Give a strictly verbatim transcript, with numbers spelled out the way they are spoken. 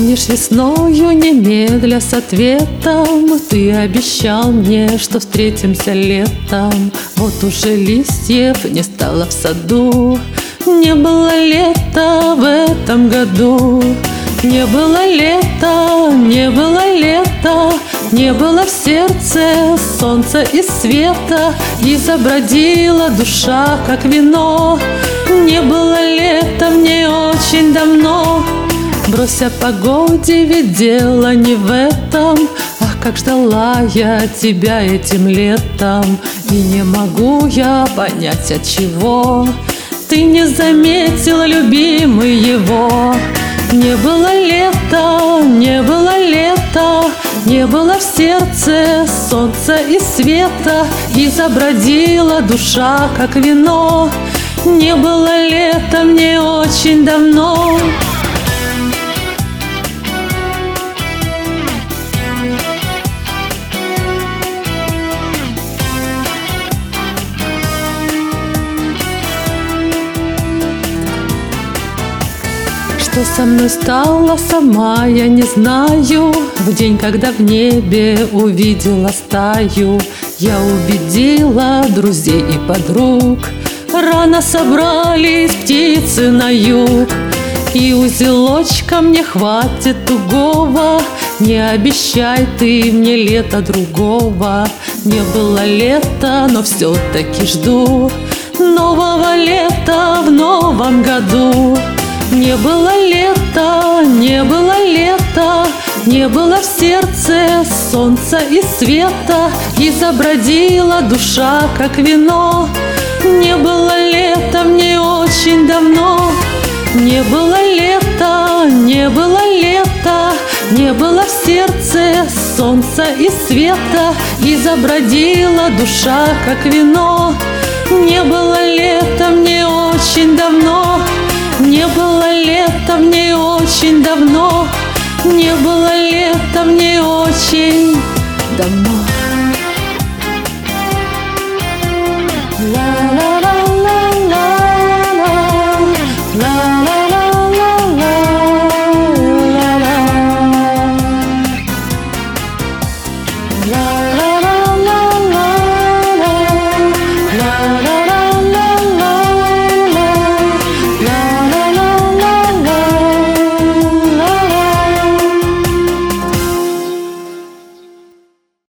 Помнишь, весною немедля с ответом ты обещал мне, что встретимся летом. Вот уже листьев не стало в саду, не было лета в этом году. Не было лета, не было лета, не было в сердце солнца и света, и забродила душа, как вино. Не было лета мне очень давно. Брось о погоде, ведь дело не в этом. Ах, как ждала я тебя этим летом, и не могу я понять, от чего ты не заметил, любимый, его. Не было лета, не было лета, не было в сердце солнца и света, и забродила душа, как вино. Не было лета мне очень давно. Что со мной стало, сама я не знаю. В день, когда в небе увидела стаю, я убедила друзей и подруг. Рано собрались птицы на юг, и узелочка мне хватит тугого. Не обещай ты мне лета другого. Не было лета, но все-таки жду нового лета в новом году. Не было лета, не было лета, не было в сердце солнца и света, и забродила душа, как вино. Не было лета мне очень давно. Не было лета, не было лета, не было в сердце солнца и света, и забродила душа, как вино. Не было лета мне очень давно. Не было лета мне очень давно. Не было лета мне очень давно.